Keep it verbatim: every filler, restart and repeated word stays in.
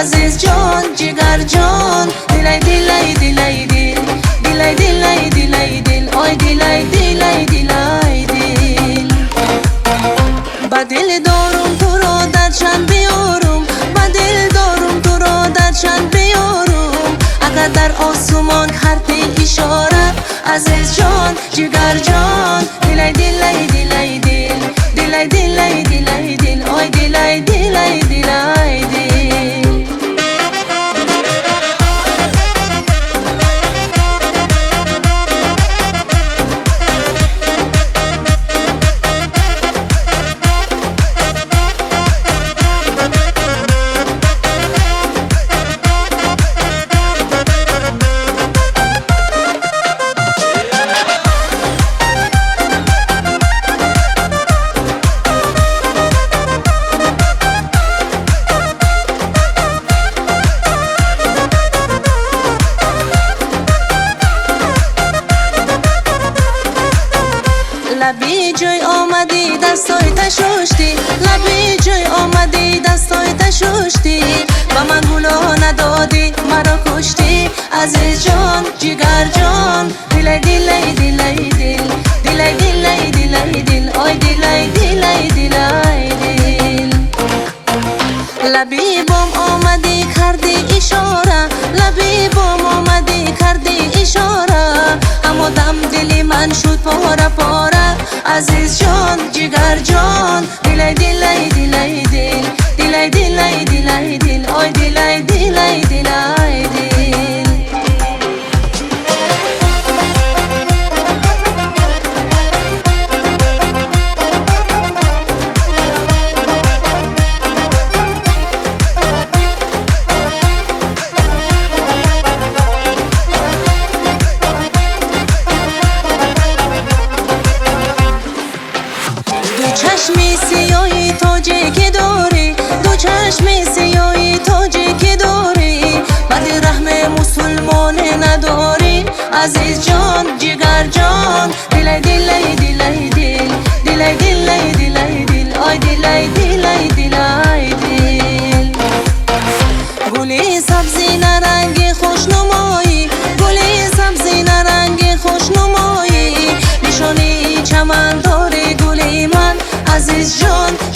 عزیز جان جگر جان دلای دلای دلای دل دلای دلای دلای دل آی دلای دلای دلای دل با دل دارم تو را در چند بیارم با دل دارم تو را در چند بیارم اگر در آسمان کردی اشاره عزیز جان جگر جان دلای دلای دلای دل دلای دلای دلای دل آی دلای دلای دلای دل لبی جای آمدی دستای تشوشتی لبی جای آمدی دستای تشوشتی و من گلا ندادی مرا کشتی عزیز جان جگر جان دلای دلای دلای دل دلای دلای دلای دل آی دلای دلای دلای دل لبی بام آمدی کردی اشاره لبی بام آمدی کردی اشاره اما دم دلی من شد پاره پاره عزیز جان جگر جان دلای دلای دلای دل دلای دلای دلای دل آی دلای دلای دلای دل چشمی سیاهی تاجی که داری دو چشمی سیاهی تاجی که داری بعد رحم مسلمان نداری عزیز جان جگر جان دلای دلای دلای دل دلای دلای دلای دل آی دلای دلای دلای دل گلی سبزی نرنگ خوشنمایی گلی سبزی نرنگ خوشنمایی نشانی چمن داره گلی من عزیز جان